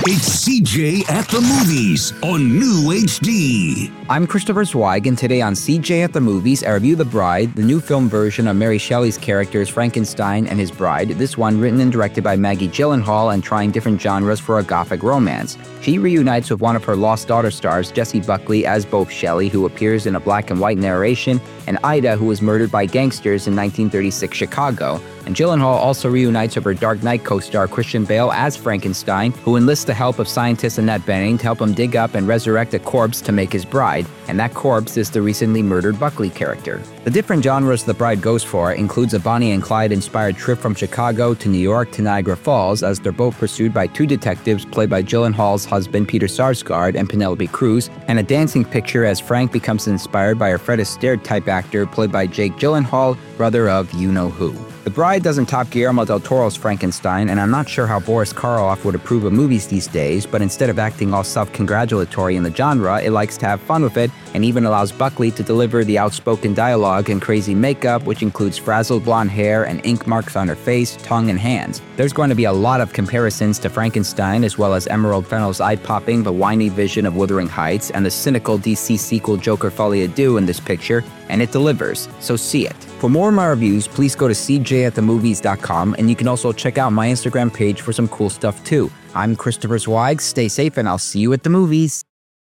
It's CJ at the Movies on New HD. I'm Christopher Zweig, and today on CJ at the Movies, I review The Bride, the new film version of Mary Shelley's characters Frankenstein and his bride, this one written and directed by Maggie Gyllenhaal and trying different genres for a gothic romance. She reunites with one of her Lost Daughter stars, Jessie Buckley, as both Shelley, who appears in a black and white narration, and Ida, who was murdered by gangsters in 1936 Chicago. And Gyllenhaal also reunites with her Dark Knight co-star Christian Bale as Frankenstein, who enlists the help of scientist Annette Bening to help him dig up and resurrect a corpse to make his bride, and that corpse is the recently murdered Buckley character. The different genres The Bride goes for includes a Bonnie and Clyde-inspired trip from Chicago to New York to Niagara Falls, as they're both pursued by two detectives played by Gyllenhaal's husband Peter Sarsgaard and Penelope Cruz, and a dancing picture as Frank becomes inspired by a Fred Astaire-type actor played by Jake Gyllenhaal, brother of you-know-who. The Bride doesn't top Guillermo del Toro's Frankenstein, and I'm not sure how Boris Karloff would approve of movies these days, but instead of acting all self-congratulatory in the genre, it likes to have fun with it, and even allows Buckley to deliver the outspoken dialogue and crazy makeup, which includes frazzled blonde hair and ink marks on her face, tongue, and hands. There's going to be a lot of comparisons to Frankenstein, as well as Emerald Fennell's eye-popping but whiny vision of Wuthering Heights, and the cynical DC sequel Joker Folie à Deux in this picture, and it delivers, so see it. For more of my reviews, please go to cjatthemovies.com, and you can also check out my Instagram page for some cool stuff too. I'm Christopher Zweig, stay safe, and I'll see you at the movies.